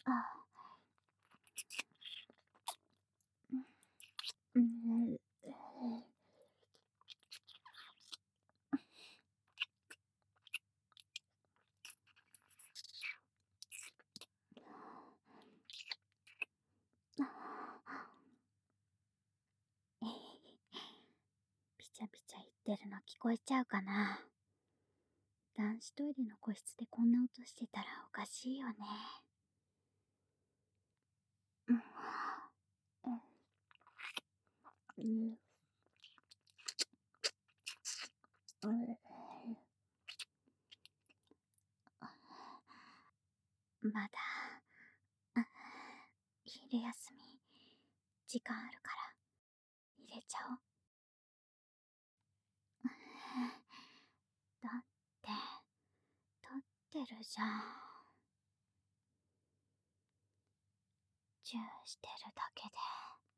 あ、うん、ピチャピチャ言ってるの聞こえちゃうかな。男子トイレの個室でこんな音してたらおかしいよね。うん、うん、うん、まだ、昼休み、時間あるから入れちゃおう。だって、立ってるじゃん。チューしてるだけで。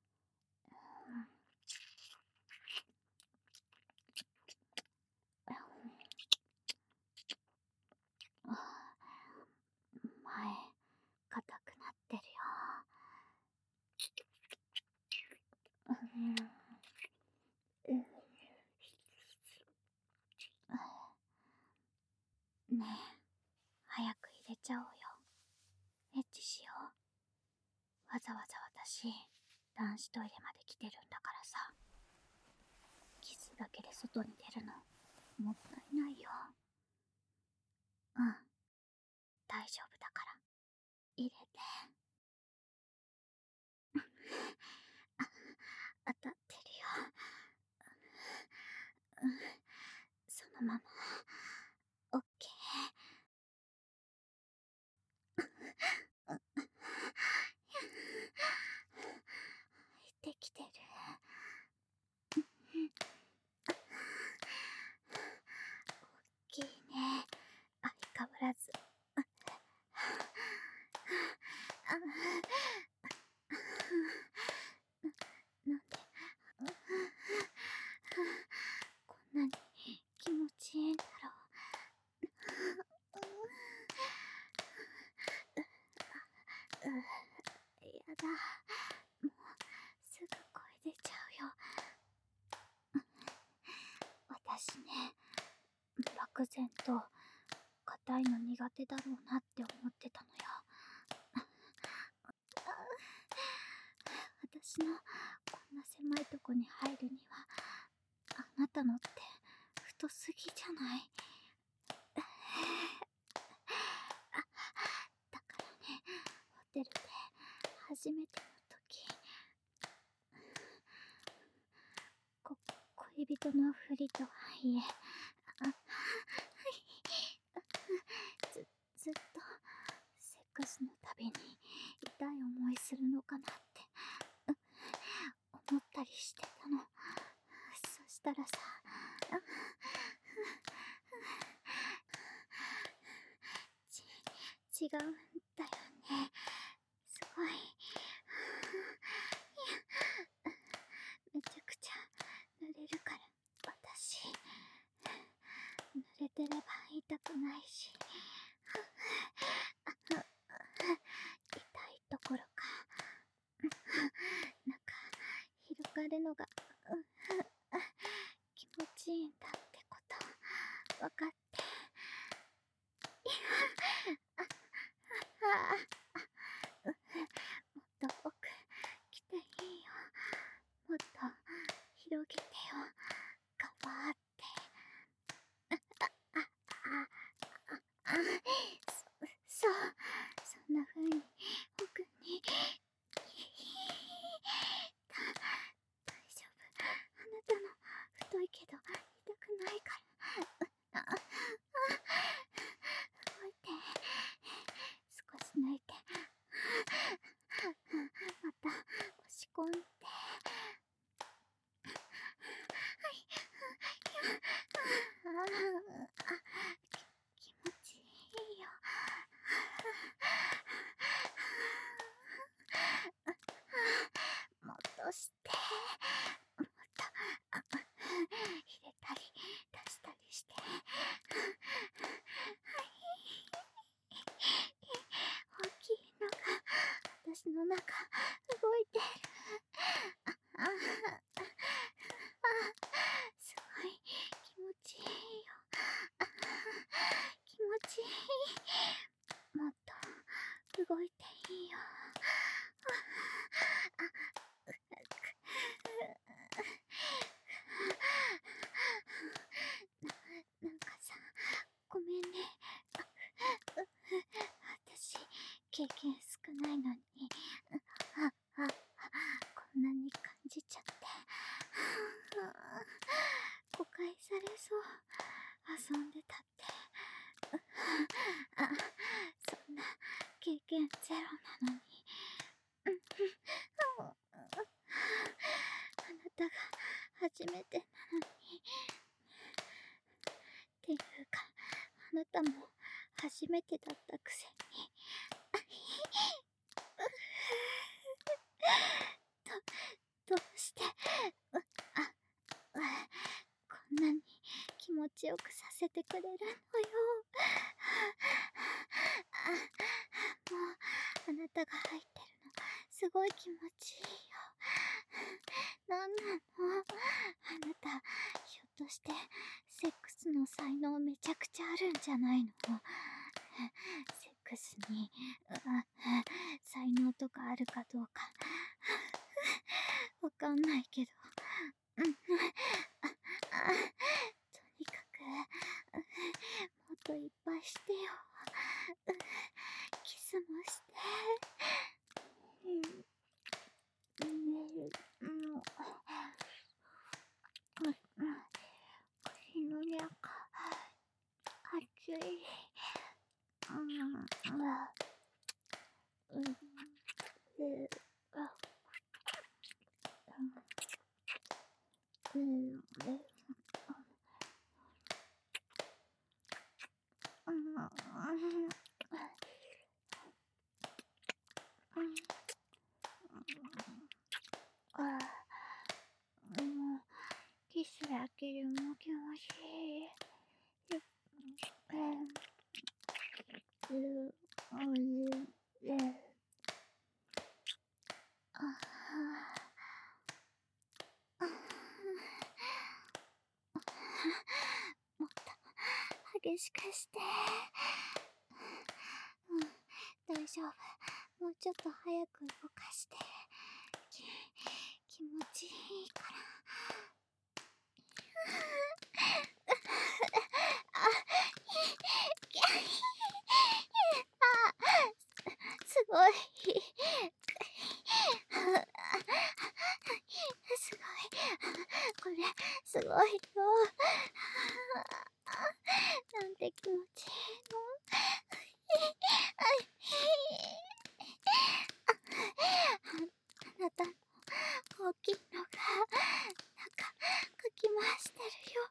前、硬くなってるよ。ねえ、早く入れちゃおうよ。エッチしよう。わざわざ私、男子トイレまで来てるんだからさ。キスだけで外に出るの、もったいないよ。うん、大丈夫だから。入れて。当たってるよ。うん、そのまま。オッケー。できてる。大きいね。相変わらず。なんでこんなに気持ちいいんだろう。やだ。もうすぐ声出ちゃうよ。私ね、漠然と硬いの苦手だろうなって思ってたのよ。私のこんな狭いとこに入るには、あなたのって太すぎじゃない？だからね、ホテルで初めての時、恋人のふりとはいえ、ずっとセックスのたびに痛い思いするのかなって思ったりしてたの。そしたらさ、違うんだよね。すごい。めちゃくちゃ濡れるから、私。濡れてれば痛くないし。痛いところか。なんか、広がるのが、気持ちいいんだってこと、分かって。もっと奥来ていいよ。もっと広げてよ。ガバーって。 動いていいよ。なんかさ、ごめんね。私、経験少ないのに、こんなに感じちゃって。誤解されそう。遊んでたって。そんな経験ゼロなのに。あなたが初めてなのに。っていうか、あなたも初めてだったくせに。どうして、こんなに気持ちよくさせてくれるのよ。もう、あなたが入ってるの、すごい気持ちいいよ。なんなの？あなた、ひょっとして、セックスの才能めちゃくちゃあるんじゃないの？セックスに、才能とかあるかどうか、わかんないけど。とにかく、もっといっぱいしてよ。キスもして。口の中、熱い。キスだけでも気持ちいい。もっと激しくして。大丈夫。もうちょっと早く動かして。気持ちいいから。すごい。すごい。これ、すごいよ。なんて気持ちいいの。あなたの大きいのが、なんか、かき回してるよ。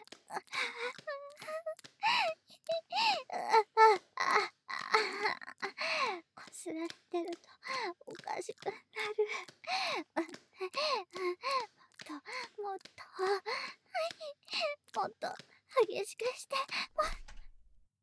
こすられてるとおかしくなる。もっと、もっと激しくして。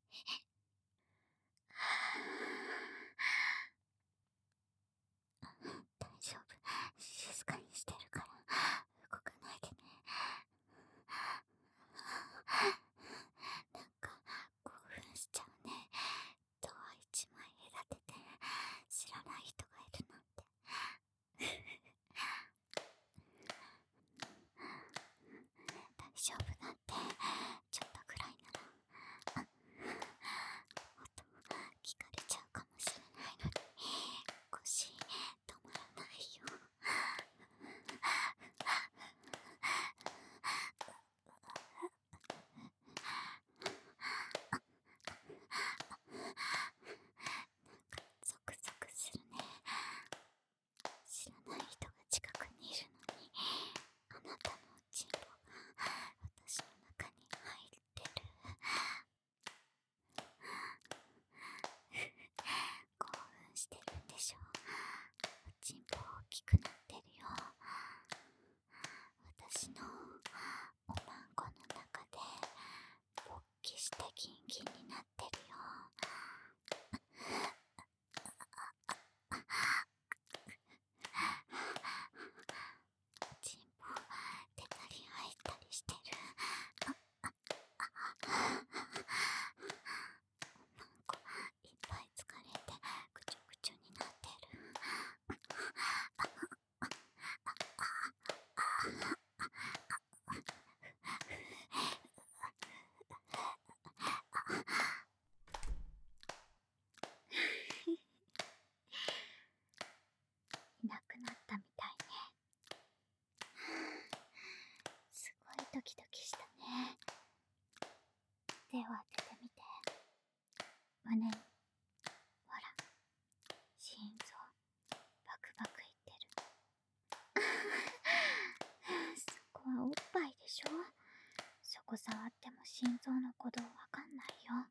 胸に、ほら、心臓、バクバクいってる。そこはおっぱいでしょ。そこ触っても心臓の鼓動わかんないよ。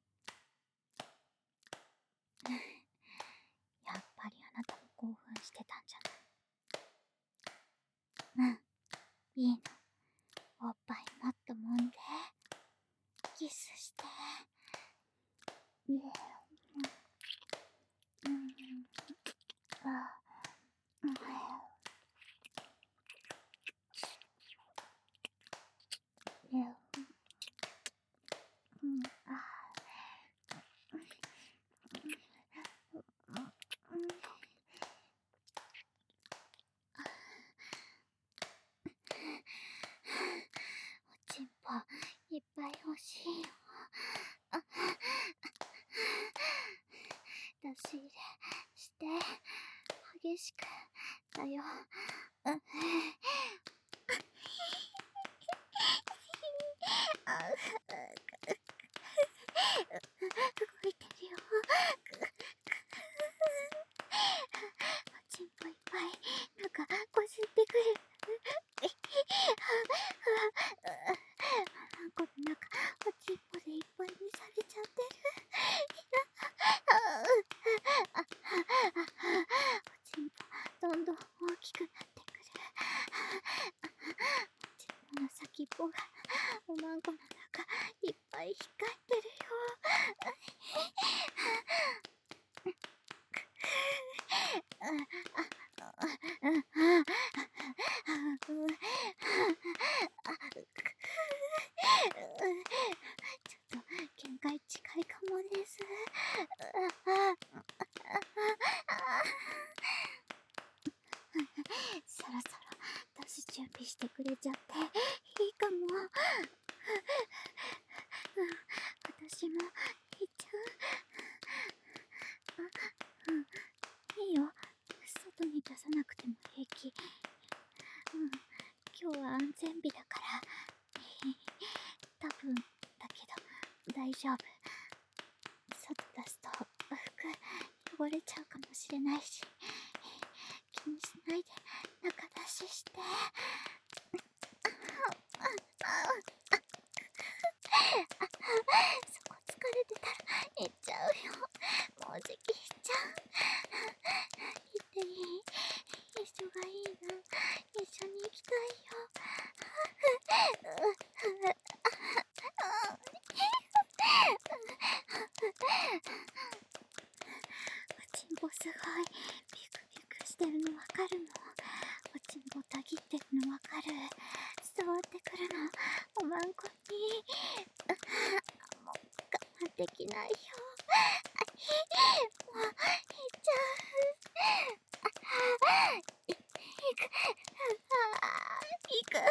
やっぱりあなたも興奮してたんじゃない。いいの。おっぱいもっと揉んで、キスして。うん、あ、うん、おちんぽいっぱい欲しいよ。出し入れして激しくだよ。動いてるよ。おちんぽいっぱいなんかこすってくる。この中おちんぽでいっぱいにされちゃってる。おちんぽどんどん大きくなってくる。おちんぽの先っぽがおまんこの中いっぱい光ってるよ。ちょっと限界近いかもです。そろそろ出す準備してくれちゃっていいかも。私も行っちゃう。いいよ。外に出さなくても平気。今日は安全日だから。多分だけど大丈夫。外出すと服汚れちゃうかもしれないし、気にしないで中出しして。そこ疲れてたら行っちゃうよ。もうじき行っちゃう。行っていい？一緒がいいな。一緒に行きたいよ。おちんぽすごいビクビクしてるのわかるの。おちんぽたぎってるのわかる。伝わってくるの。おまんこに。もう我慢できないよ。もう行っちゃう。行く。行く。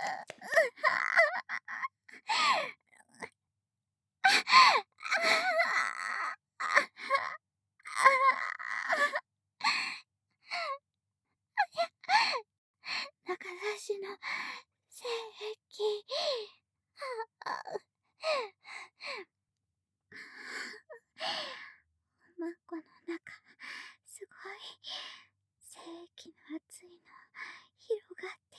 中出しの精液。おまんこの中すごい精液の熱いの広がって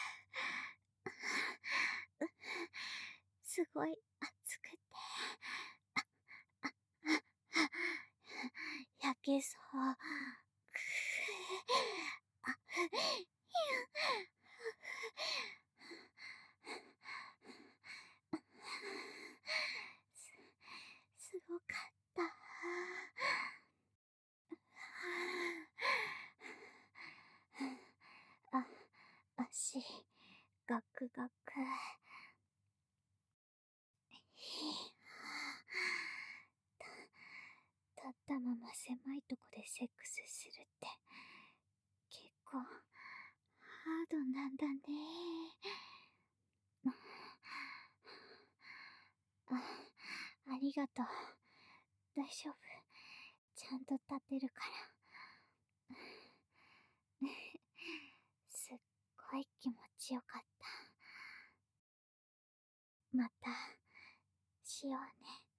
く。すごい熱くて焼けそう。すごかった。足ガクガク。立ったまま狭いとこでセックスするって結構ハードなんだね。ありがとう。大丈夫。ちゃんと立てるから。すっごい気持ちよかった。またしようね。